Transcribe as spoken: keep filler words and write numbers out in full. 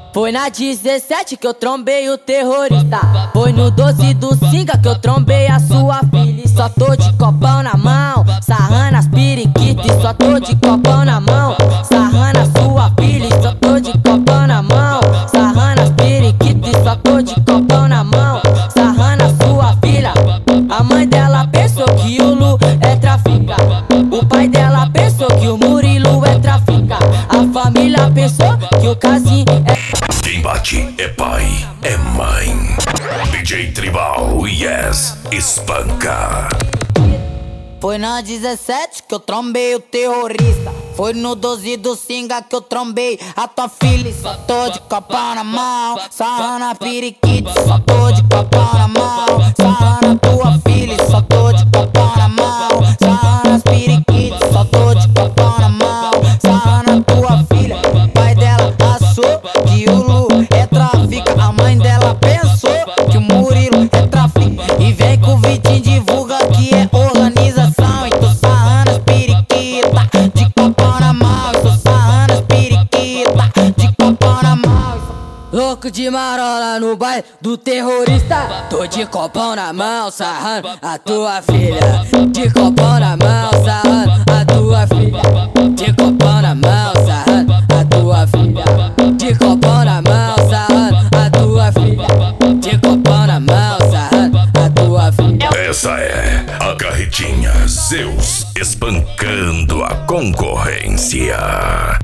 Foi na dezessete que eu trombei o terrorista. Foi no doze do Singa que eu trombei a sua filha. E só tô de copão na mão, sarrando as periquitas. E só tô de copão na mão, sarrando a sua filha. E só tô de copão na mão, sarrando as periquitas. E só tô de copão na mão, sarrando a sua filha. A mãe dela pensou que o Lu é trafica. O pai dela pensou que o Murilo é trafica. A família pensou que o Casim é... Quem bate é pai, é mãe. D J Tribal, yes, espanca. Foi na dezessete que eu trombei o terrorista. Foi no doze do Singa que eu trombei a tua filha. E só tô de copão na mão, sarrando a periquita. Só tô de copão na mão, sarrando a tua filha. E só tô de copão na mão, sarrando as periquitas. Só tô de copão na mão, sarrando a tua filha. O pai dela achou que o Lu é trafica. A mãe dela pensou que o Murilo é trafica. E vem com o Vitinho divulga que é organização. E tô sarrando as periquitas de copão na mão. E tô sarrando as periquitas de copão na mão. Louco de marola no baile do terrorista. Tô de copão na mão, sarrando a tua filha. De copão na mão, sarrando a tua filha. De copão na mão, sarrando a tua filha. De copão na mão, sarrando a tua filha. De copão na mão, sarrando a tua filha. Essa é a carretinha Zeus espancando a concorrência.